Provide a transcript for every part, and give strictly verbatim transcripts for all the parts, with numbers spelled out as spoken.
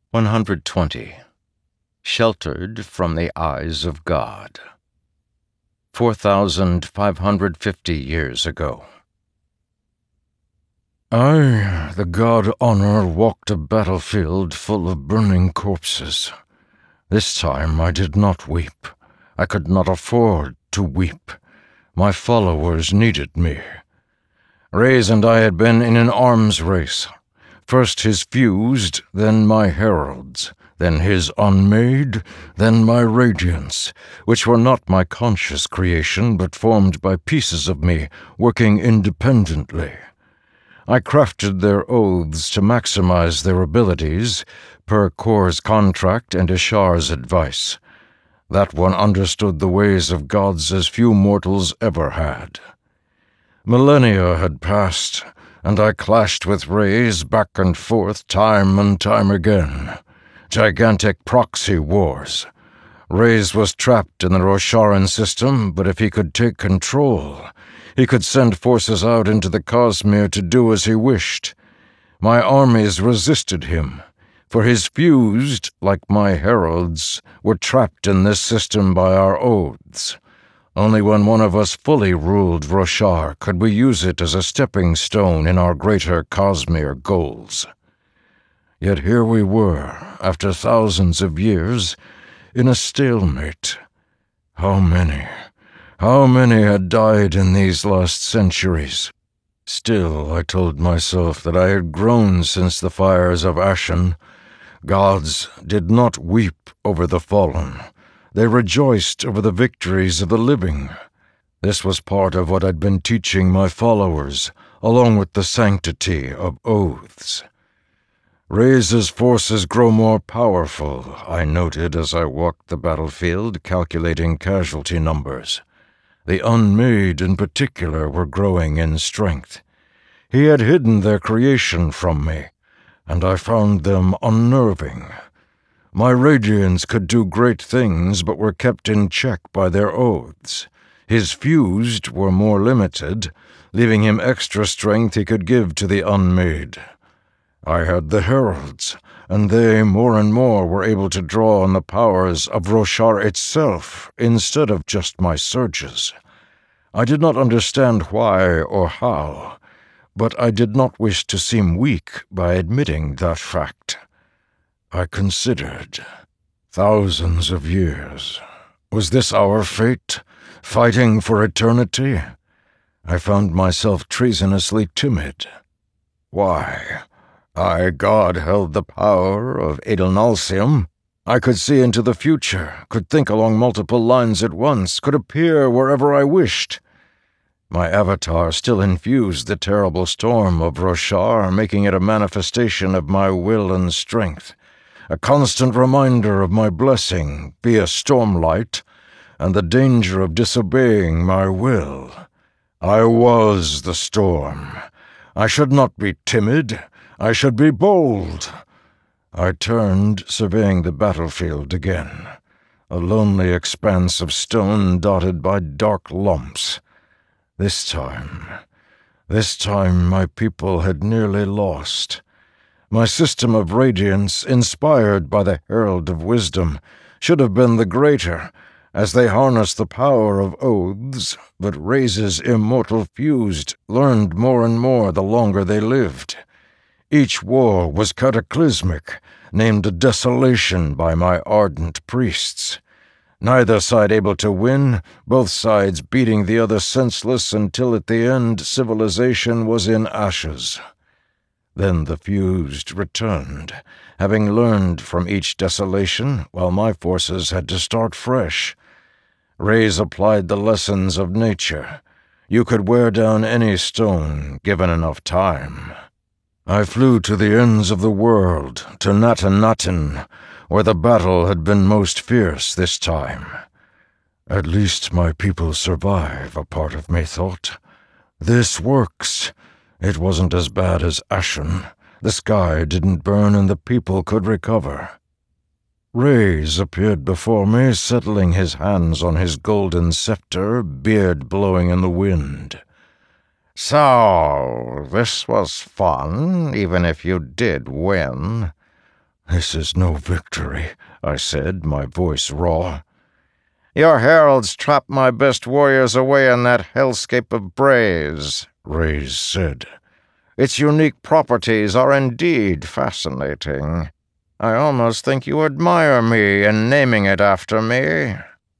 one hundred twenty. Sheltered from the eyes of God. four thousand five hundred fifty years ago. I, the god Honor, walked a battlefield full of burning corpses. This time I did not weep. I could not afford to weep. My followers needed me. Rayz and I had been in an arms race. First his fused, then my heralds, then his unmade, then my radiance, which were not my conscious creation, but formed by pieces of me, working independently. I crafted their oaths to maximize their abilities, per Kor's contract and Ishar's advice. That one understood the ways of gods as few mortals ever had. Millennia had passed, and I clashed with Rayz back and forth time and time again. Gigantic proxy wars. Rayz was trapped in the Rosharan system, but if he could take control, he could send forces out into the Cosmere to do as he wished. My armies resisted him, for his fused, like my heralds, were trapped in this system by our oaths. Only when one of us fully ruled Roshar could we use it as a stepping stone in our greater Cosmere goals. Yet here we were, after thousands of years, in a stalemate. How many, how many had died in these last centuries? Still, I told myself that I had grown since the fires of Ashen. Gods did not weep over the fallen. They rejoiced over the victories of the living. This was part of what I'd been teaching my followers, along with the sanctity of oaths. Rayz's forces grow more powerful, I noted as I walked the battlefield, calculating casualty numbers. The unmade, in particular, were growing in strength. He had hidden their creation from me, and I found them unnerving. My Radiants could do great things, but were kept in check by their oaths. His fused were more limited, leaving him extra strength he could give to the unmade. I had the heralds, and they, more and more, were able to draw on the powers of Roshar itself, instead of just my surges. I did not understand why or how, but I did not wish to seem weak by admitting that fact. I considered. Thousands of years. Was this our fate? Fighting for eternity? I found myself treasonously timid. Why? I, God, held the power of Adalnalsium. I could see into the future, could think along multiple lines at once, could appear wherever I wished. My avatar still infused the terrible storm of Roshar, making it a manifestation of my will and strength. A constant reminder of my blessing via stormlight, and the danger of disobeying my will. I was the storm. I should not be timid. I should be bold. I turned, surveying the battlefield again. A lonely expanse of stone dotted by dark lumps. This time, this time my people had nearly lost. My system of radiance, inspired by the Herald of Wisdom, should have been the greater, as they harnessed the power of oaths, but Rayz's immortal fused learned more and more the longer they lived. Each war was cataclysmic, named a desolation by my ardent priests. Neither side able to win, both sides beating the other senseless until at the end civilization was in ashes. Then the fused returned, having learned from each desolation, while my forces had to start fresh. Rayz applied the lessons of nature. You could wear down any stone, given enough time. I flew to the ends of the world, to Natanaten, where the battle had been most fierce this time. At least my people survive, a part of me thought. This works. It wasn't as bad as Ashen. The sky didn't burn and the people could recover. Rayz appeared before me, settling his hands on his golden scepter, beard blowing in the wind. So, this was fun, even if you did win. "This is no victory," I said, my voice raw. "Your heralds trapped my best warriors away in that hellscape of braze," Rayse said. "Its unique properties are indeed fascinating. I almost think you admire me in naming it after me.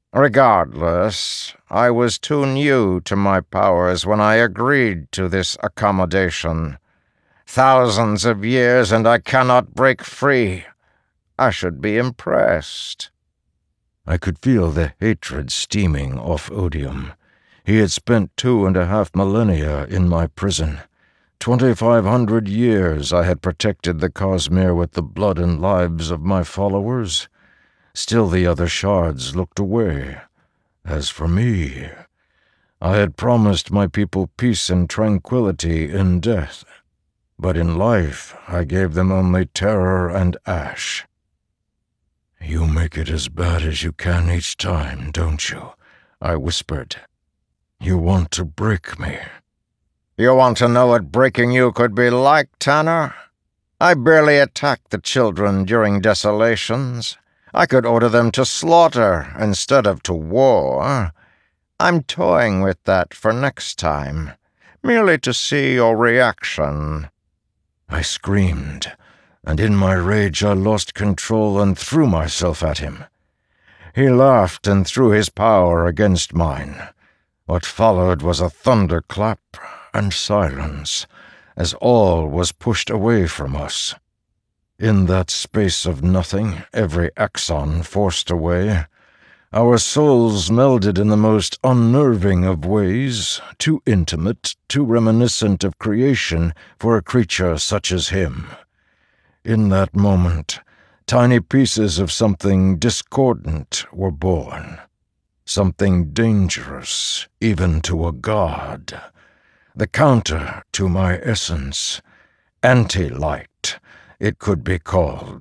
Regardless, I was too new to my powers when I agreed to this accommodation. Thousands of years and I cannot break free. I should be impressed." I could feel the hatred steaming off Odium. He had spent two and a half millennia in my prison. Twenty-five hundred years I had protected the Cosmere with the blood and lives of my followers. Still the other shards looked away. As for me, I had promised my people peace and tranquility in death, but in life I gave them only terror and ash. "You make it as bad as you can each time, don't you?" I whispered. "You want to break me." "You want to know what breaking you could be like, Tanner? I barely attacked the children during desolations. I could order them to slaughter instead of to war. I'm toying with that for next time, merely to see your reaction." I screamed, and in my rage I lost control and threw myself at him. He laughed and threw his power against mine. What followed was a thunderclap and silence, as all was pushed away from us. In that space of nothing, every axon forced away, our souls melded in the most unnerving of ways, too intimate, too reminiscent of creation for a creature such as him. In that moment, tiny pieces of something discordant were born. Something dangerous, even to a god. The counter to my essence. Anti-light, it could be called.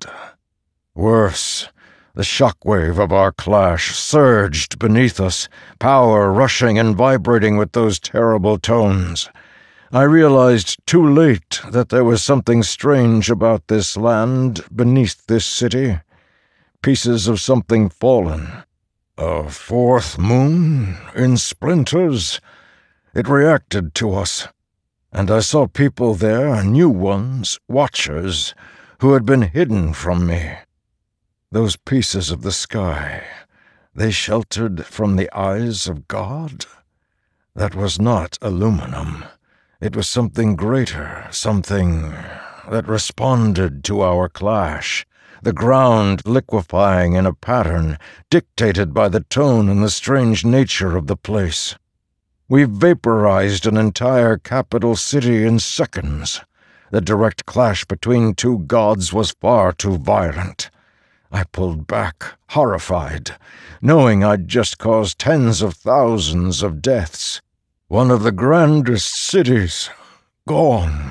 Worse, the shockwave of our clash surged beneath us, power rushing and vibrating with those terrible tones. I realized too late that there was something strange about this land beneath this city. Pieces of something fallen. A fourth moon in splinters. It reacted to us, and I saw people there, new ones, watchers, who had been hidden from me. Those pieces of the sky, they sheltered from the eyes of God? That was not aluminum. It was something greater, something that responded to our clash, the ground liquefying in a pattern dictated by the tone and the strange nature of the place. We vaporized an entire capital city in seconds. The direct clash between two gods was far too violent. I pulled back, horrified, knowing I'd just caused tens of thousands of deaths. One of the grandest cities, gone.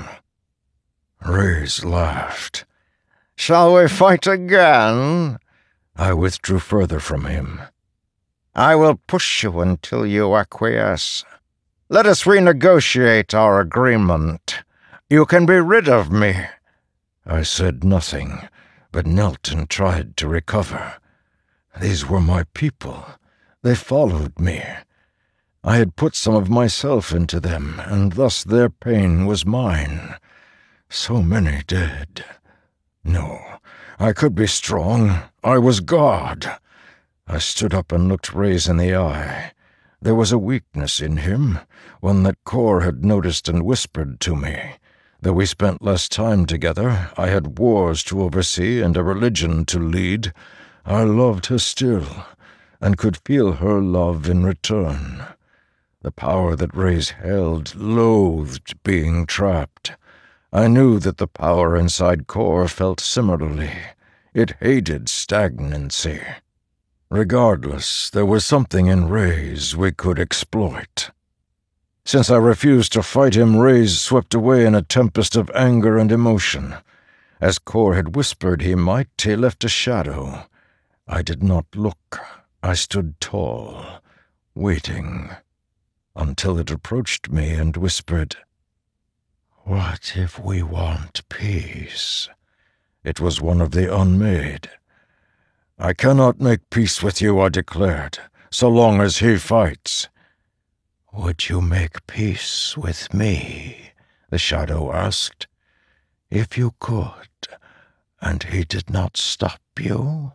Rayse laughed. "Shall we fight again?" I withdrew further from him. "I will push you until you acquiesce. Let us renegotiate our agreement. You can be rid of me." I said nothing, but knelt and tried to recover. These were my people. They followed me. I had put some of myself into them, and thus their pain was mine. So many dead. No, I could be strong. I was God. I stood up and looked Rayse in the eye. There was a weakness in him, one that Kor had noticed and whispered to me. Though we spent less time together, I had wars to oversee and a religion to lead. I loved her still, and could feel her love in return. The power that Rayse held loathed being trapped. I knew that the power inside Kor felt similarly. It hated stagnancy. Regardless, there was something in Rayse we could exploit. Since I refused to fight him, Rayse swept away in a tempest of anger and emotion. As Kor had whispered he might, he left a shadow. I did not look. I stood tall, waiting, until it approached me and whispered, "What if we want peace? It was one of the unmade. I cannot make peace with you, I declared, so long as he fights. Would you make peace with me? The shadow asked. If you could, and he did not stop you?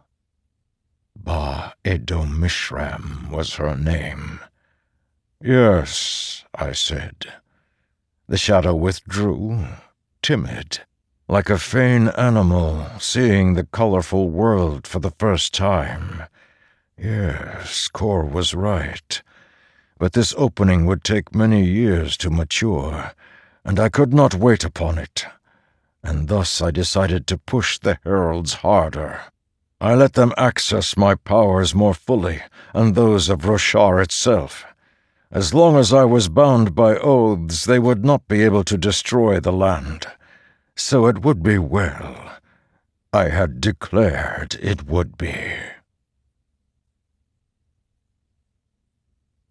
Ba-Edomishram was her name. Yes, I said. The shadow withdrew, timid, like a fain animal seeing the colorful world for the first time. Yes, Kor was right. But this opening would take many years to mature, and I could not wait upon it. And thus I decided to push the heralds harder. I let them access my powers more fully, and those of Roshar itself. As long as I was bound by oaths, they would not be able to destroy the land. So it would be well. I had declared it would be.